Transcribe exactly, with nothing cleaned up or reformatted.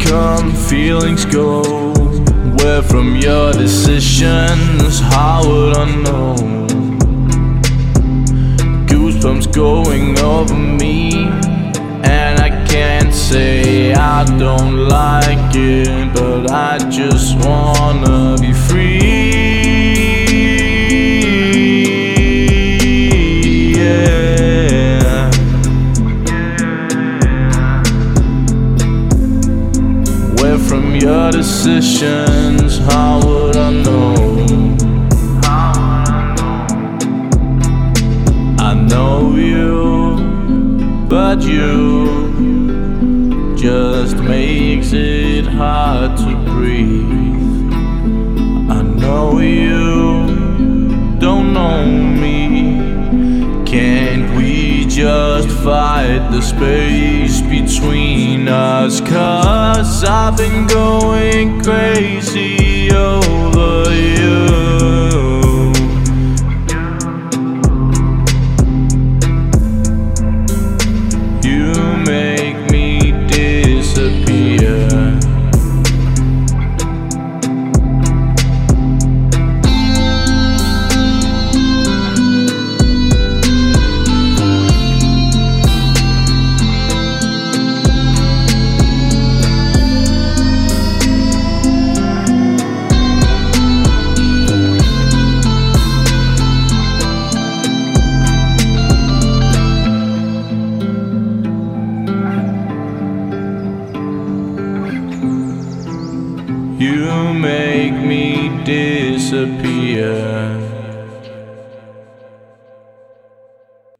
come, feelings go. Where from your decisions, how would I know? Goosebumps going over me, and I can't say I don't like it, but I just wanna be free. Yeah. Where from your decisions, how would I know? I know you, but you just makes it hard to breathe. I know you don't know me. Can't we just fight the space between us? 'Cause I've been going crazy over you. You make me disappear.